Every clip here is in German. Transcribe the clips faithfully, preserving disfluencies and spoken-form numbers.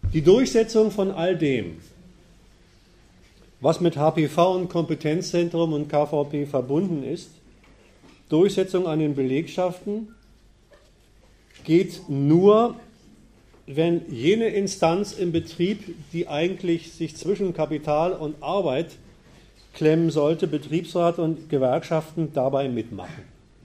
Die Durchsetzung von all dem, was mit H P V und Kompetenzzentrum und K V P verbunden ist, Durchsetzung an den Belegschaften, geht nur, wenn jene Instanz im Betrieb, die eigentlich sich zwischen Kapital und Arbeit klemmen sollte, Betriebsrat und Gewerkschaften, dabei mitmachen.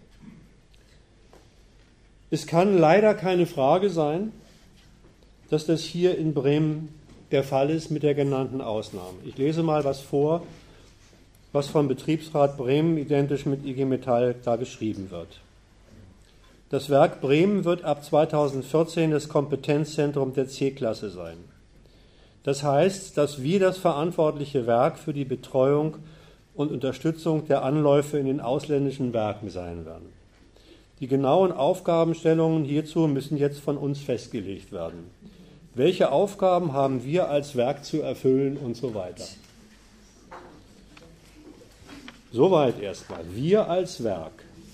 Es kann leider keine Frage sein, dass das hier in Bremen der Fall ist mit der genannten Ausnahme. Ich lese mal was vor, was vom Betriebsrat Bremen identisch mit I G Metall da geschrieben wird. Das Werk Bremen wird ab zweitausendvierzehn das Kompetenzzentrum der C-Klasse sein. Das heißt, dass wir das verantwortliche Werk für die Betreuung und Unterstützung der Anläufe in den ausländischen Werken sein werden. Die genauen Aufgabenstellungen hierzu müssen jetzt von uns festgelegt werden. Welche Aufgaben haben wir als Werk zu erfüllen und so weiter. Soweit erstmal. Wir als Werk.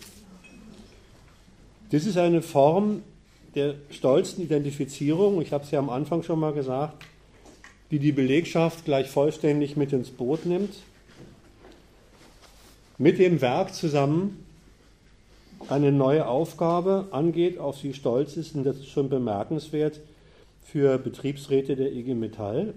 Das ist eine Form der stolzen Identifizierung, ich habe es ja am Anfang schon mal gesagt, die die Belegschaft gleich vollständig mit ins Boot nimmt, mit dem Werk zusammen eine neue Aufgabe angeht, auf sie stolz ist, und das ist schon bemerkenswert für Betriebsräte der I G Metall.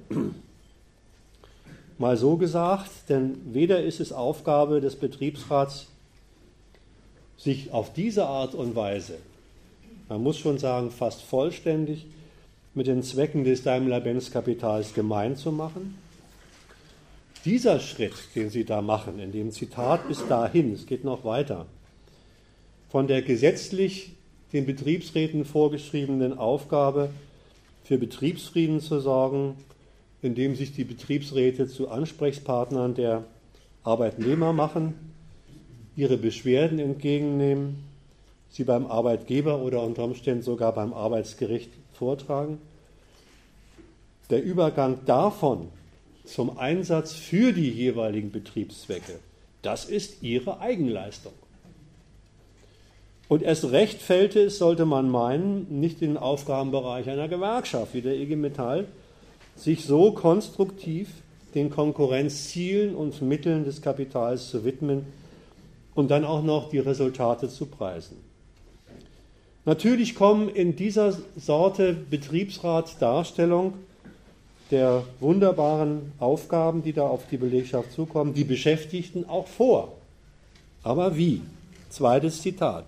Mal so gesagt, denn weder ist es Aufgabe des Betriebsrats, sich auf diese Art und Weise, man muss schon sagen, fast vollständig mit den Zwecken des Daimler-Benz-Kapitals gemein zu machen. Dieser Schritt, den Sie da machen, in dem Zitat bis dahin, es geht noch weiter, von der gesetzlich den Betriebsräten vorgeschriebenen Aufgabe, für Betriebsfrieden zu sorgen, indem sich die Betriebsräte zu Ansprechpartnern der Arbeitnehmer machen, ihre Beschwerden entgegennehmen, sie beim Arbeitgeber oder unter Umständen sogar beim Arbeitsgericht vortragen. Der Übergang davon zum Einsatz für die jeweiligen Betriebszwecke, das ist ihre Eigenleistung. Und erst recht fällt es, sollte man meinen, nicht in den Aufgabenbereich einer Gewerkschaft wie der I G Metall, sich so konstruktiv den Konkurrenzzielen und Mitteln des Kapitals zu widmen und dann auch noch die Resultate zu preisen. Natürlich kommen in dieser Sorte Betriebsratdarstellung der wunderbaren Aufgaben, die da auf die Belegschaft zukommen, die Beschäftigten auch vor. Aber wie? Zweites Zitat.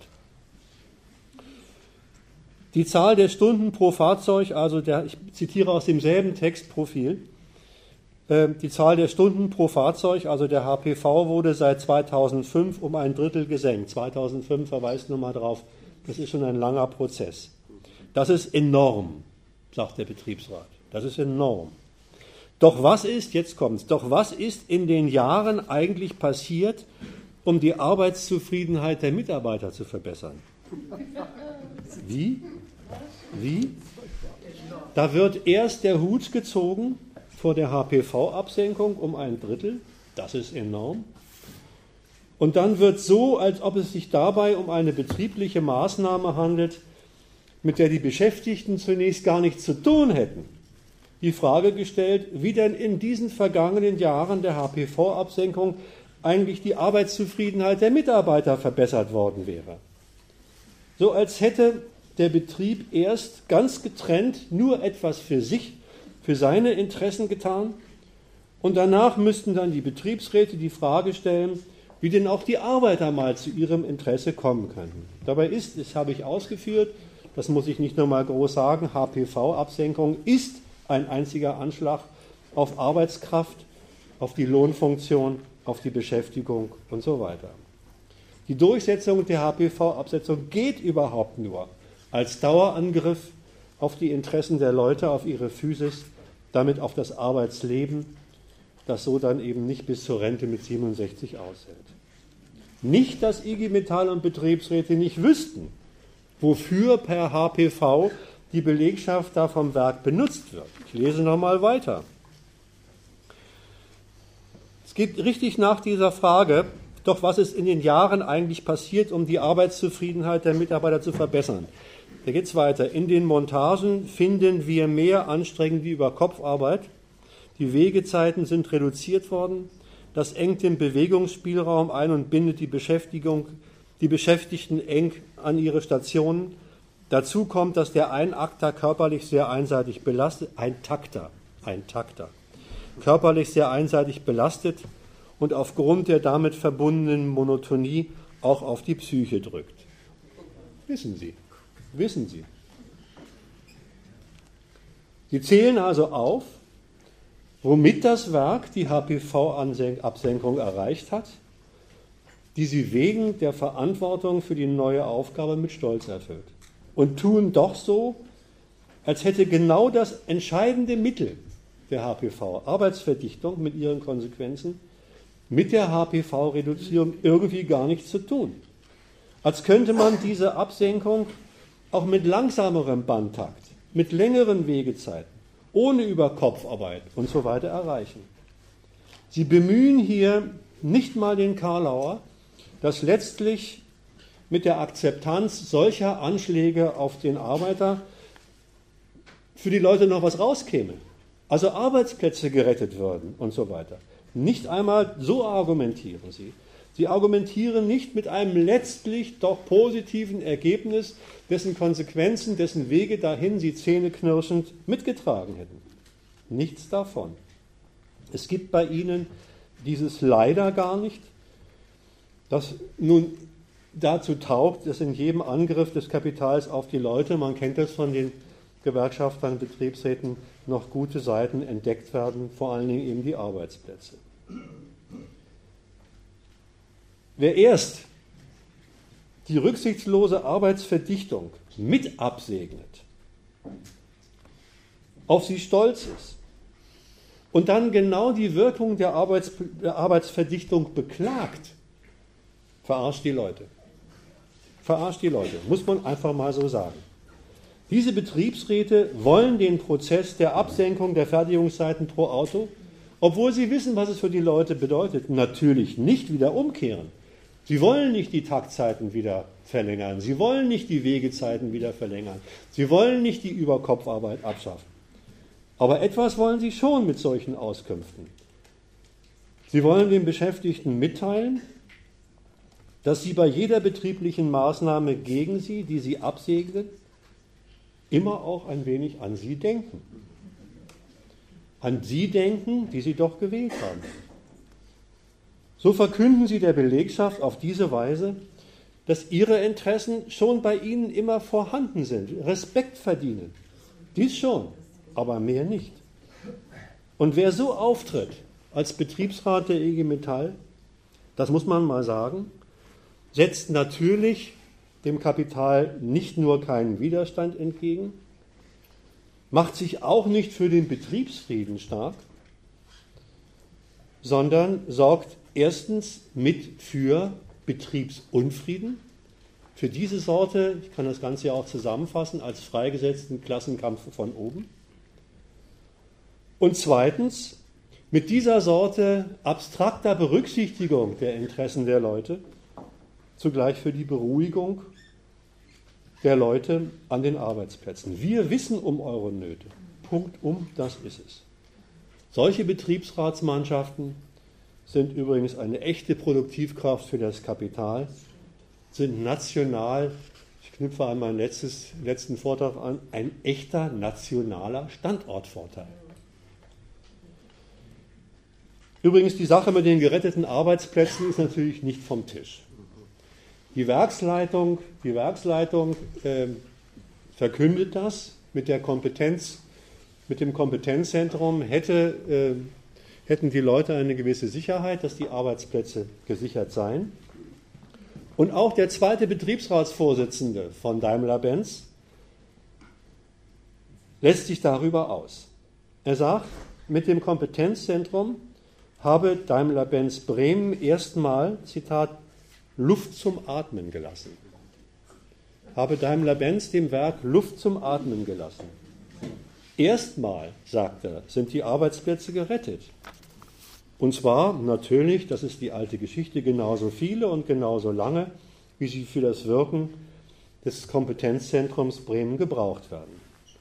Die Zahl der Stunden pro Fahrzeug, also der, ich zitiere aus demselben Textprofil, äh, die Zahl der Stunden pro Fahrzeug, also der H P V, wurde seit zweitausendfünf um ein Drittel gesenkt. zweitausendfünf verweist nur mal drauf, das ist schon ein langer Prozess. Das ist enorm, sagt der Betriebsrat. Das ist enorm. Doch was ist, jetzt kommt's, doch was ist in den Jahren eigentlich passiert, um die Arbeitszufriedenheit der Mitarbeiter zu verbessern? Wie? Wie? Da wird erst der Hut gezogen vor der H P V-Absenkung um ein Drittel. Das ist enorm. Und dann wird so, als ob es sich dabei um eine betriebliche Maßnahme handelt, mit der die Beschäftigten zunächst gar nichts zu tun hätten, die Frage gestellt, wie denn in diesen vergangenen Jahren der H P V-Absenkung eigentlich die Arbeitszufriedenheit der Mitarbeiter verbessert worden wäre. So als hätte der Betrieb erst ganz getrennt nur etwas für sich, für seine Interessen getan, und danach müssten dann die Betriebsräte die Frage stellen, wie denn auch die Arbeiter mal zu ihrem Interesse kommen könnten. Dabei ist, das habe ich ausgeführt, das muss ich nicht nochmal groß sagen, H P V-Absenkung ist ein einziger Anschlag auf Arbeitskraft, auf die Lohnfunktion, auf die Beschäftigung und so weiter. Die Durchsetzung der H P V-Absetzung geht überhaupt nur als Dauerangriff auf die Interessen der Leute, auf ihre Physis, damit auf das Arbeitsleben, das so dann eben nicht bis zur Rente mit siebenundsechzig aushält. Nicht, dass I G Metall und Betriebsräte nicht wüssten, wofür per H P V die Belegschaft da vom Werk benutzt wird. Ich lese nochmal weiter. Es geht richtig nach dieser Frage, doch was ist in den Jahren eigentlich passiert, um die Arbeitszufriedenheit der Mitarbeiter zu verbessern. Da geht es weiter. In den Montagen finden wir mehr anstrengende Überkopfarbeit. Die Wegezeiten sind reduziert worden. Das engt den Bewegungsspielraum ein und bindet die Beschäftigung, die Beschäftigten eng an ihre Stationen. Dazu kommt, dass der Einakter körperlich sehr einseitig belastet, ein Takter, ein Takter, körperlich sehr einseitig belastet und aufgrund der damit verbundenen Monotonie auch auf die Psyche drückt. Wissen Sie, wissen Sie. Sie zählen also auf, womit das Werk die H P V-Absenkung erreicht hat, die sie wegen der Verantwortung für die neue Aufgabe mit Stolz erfüllt. Und tun doch so, als hätte genau das entscheidende Mittel der H P V, Arbeitsverdichtung mit ihren Konsequenzen, mit der H P V-Reduzierung irgendwie gar nichts zu tun. Als könnte man diese Absenkung auch mit langsamerem Bandtakt, mit längeren Wegezeiten, ohne Überkopfarbeit und so weiter erreichen. Sie bemühen hier nicht mal den Karlauer, dass letztlich mit der Akzeptanz solcher Anschläge auf den Arbeiter für die Leute noch was rauskäme. Also Arbeitsplätze gerettet würden und so weiter. Nicht einmal so argumentieren sie. Sie argumentieren nicht mit einem letztlich doch positiven Ergebnis, dessen Konsequenzen, dessen Wege dahin sie zähneknirschend mitgetragen hätten. Nichts davon. Es gibt bei ihnen dieses leider gar nicht, das nun dazu taugt, dass in jedem Angriff des Kapitals auf die Leute, man kennt das von den Gewerkschaftern, Betriebsräten, noch gute Seiten entdeckt werden, vor allen Dingen eben die Arbeitsplätze. Wer erst die rücksichtslose Arbeitsverdichtung mit absegnet, auf sie stolz ist und dann genau die Wirkung der, Arbeits- der Arbeitsverdichtung beklagt, verarscht die Leute. Verarscht die Leute, muss man einfach mal so sagen. Diese Betriebsräte wollen den Prozess der Absenkung der Fertigungszeiten pro Auto, obwohl sie wissen, was es für die Leute bedeutet, natürlich nicht wieder umkehren. Sie wollen nicht die Taktzeiten wieder verlängern, sie wollen nicht die Wegezeiten wieder verlängern, sie wollen nicht die Überkopfarbeit abschaffen. Aber etwas wollen sie schon mit solchen Auskünften. Sie wollen den Beschäftigten mitteilen, dass sie bei jeder betrieblichen Maßnahme gegen sie, die sie absegnen, immer auch ein wenig an sie denken. An sie denken, die sie doch gewählt haben. So verkünden sie der Belegschaft auf diese Weise, dass ihre Interessen schon bei ihnen immer vorhanden sind, Respekt verdienen. Dies schon, aber mehr nicht. Und wer so auftritt als Betriebsrat der I G Metall, das muss man mal sagen, setzt natürlich dem Kapital nicht nur keinen Widerstand entgegen, macht sich auch nicht für den Betriebsfrieden stark, sondern sorgt erstens mit für Betriebsunfrieden, für diese Sorte, ich kann das Ganze ja auch zusammenfassen, als freigesetzten Klassenkampf von oben. Und zweitens, mit dieser Sorte abstrakter Berücksichtigung der Interessen der Leute, zugleich für die Beruhigung der Leute an den Arbeitsplätzen. Wir wissen um eure Nöte. Punkt um, das ist es. Solche Betriebsratsmannschaften sind übrigens eine echte Produktivkraft für das Kapital, sind national, ich knüpfe an meinen letztes, letzten Vortrag an, ein echter nationaler Standortvorteil. Übrigens, die Sache mit den geretteten Arbeitsplätzen ist natürlich nicht vom Tisch. Die Werksleitung, die Werksleitung äh, verkündet das mit der Kompetenz, mit dem Kompetenzzentrum, hätte, äh, hätten die Leute eine gewisse Sicherheit, dass die Arbeitsplätze gesichert seien. Und auch der zweite Betriebsratsvorsitzende von Daimler-Benz lässt sich darüber aus. Er sagt, mit dem Kompetenzzentrum habe Daimler-Benz Bremen erstmal, Zitat, Luft zum Atmen gelassen. Habe Daimler-Benz dem Werk Luft zum Atmen gelassen. Erstmal, sagt er, sind die Arbeitsplätze gerettet. Und zwar natürlich, das ist die alte Geschichte, genauso viele und genauso lange, wie sie für das Wirken des Kompetenzzentrums Bremen gebraucht werden.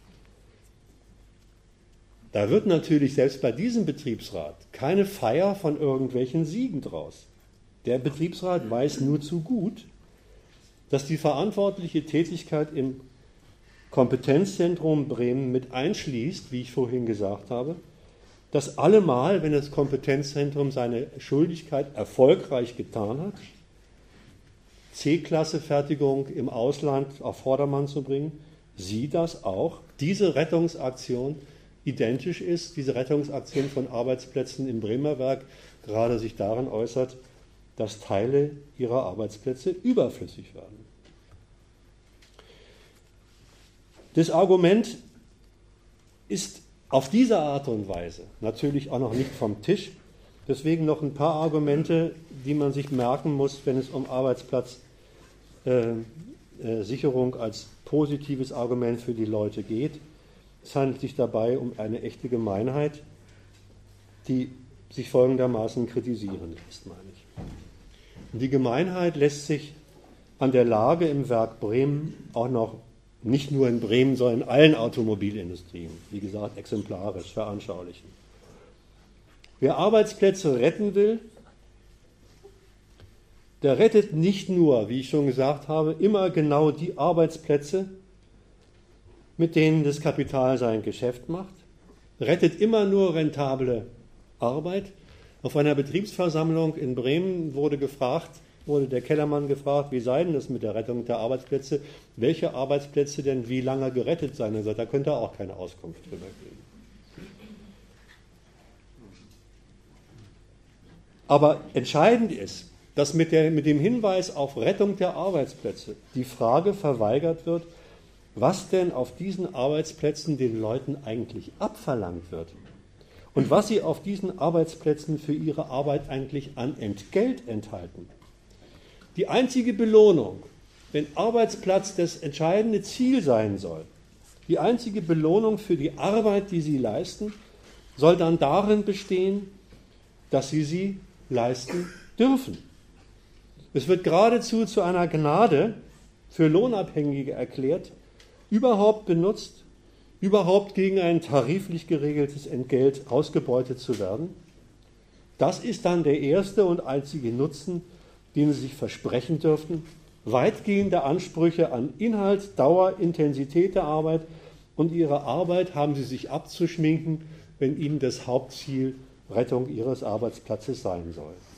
Da wird natürlich selbst bei diesem Betriebsrat keine Feier von irgendwelchen Siegen draus. Der Betriebsrat weiß nur zu gut, dass die verantwortliche Tätigkeit im Kompetenzzentrum Bremen mit einschließt, wie ich vorhin gesagt habe, dass allemal, wenn das Kompetenzzentrum seine Schuldigkeit erfolgreich getan hat, C-Klasse-Fertigung im Ausland auf Vordermann zu bringen, sie das auch, diese Rettungsaktion identisch ist, diese Rettungsaktion von Arbeitsplätzen im Bremer Werk gerade sich darin äußert, dass Teile ihrer Arbeitsplätze überflüssig werden. Das Argument ist auf diese Art und Weise natürlich auch noch nicht vom Tisch. Deswegen noch ein paar Argumente, die man sich merken muss, wenn es um Arbeitsplatzsicherung als positives Argument für die Leute geht. Es handelt sich dabei um eine echte Gemeinheit, die sich folgendermaßen kritisieren lässt, meine ich. Und die Gemeinheit lässt sich an der Lage im Werk Bremen auch noch nicht nur in Bremen, sondern in allen Automobilindustrien, wie gesagt, exemplarisch veranschaulichen. Wer Arbeitsplätze retten will, der rettet nicht nur, wie ich schon gesagt habe, immer genau die Arbeitsplätze, mit denen das Kapital sein Geschäft macht, rettet immer nur rentable Arbeit. Auf einer Betriebsversammlung in Bremen wurde gefragt, wurde der Kellermann gefragt, wie sei denn das mit der Rettung der Arbeitsplätze, welche Arbeitsplätze denn wie lange gerettet seien. Er sagt, da könnte er auch keine Auskunft drüber geben. Aber entscheidend ist, dass mit, der, mit dem Hinweis auf Rettung der Arbeitsplätze die Frage verweigert wird, was denn auf diesen Arbeitsplätzen den Leuten eigentlich abverlangt wird und was sie auf diesen Arbeitsplätzen für ihre Arbeit eigentlich an Entgelt enthalten. Die einzige Belohnung, wenn Arbeitsplatz das entscheidende Ziel sein soll, die einzige Belohnung für die Arbeit, die sie leisten, soll dann darin bestehen, dass sie sie leisten dürfen. Es wird geradezu zu einer Gnade für Lohnabhängige erklärt, überhaupt benutzt, überhaupt gegen ein tariflich geregeltes Entgelt ausgebeutet zu werden. Das ist dann der erste und einzige Nutzen, den sie sich versprechen dürften. Weitgehende Ansprüche an Inhalt, Dauer, Intensität der Arbeit und ihre Arbeit haben sie sich abzuschminken, wenn ihnen das Hauptziel Rettung ihres Arbeitsplatzes sein soll.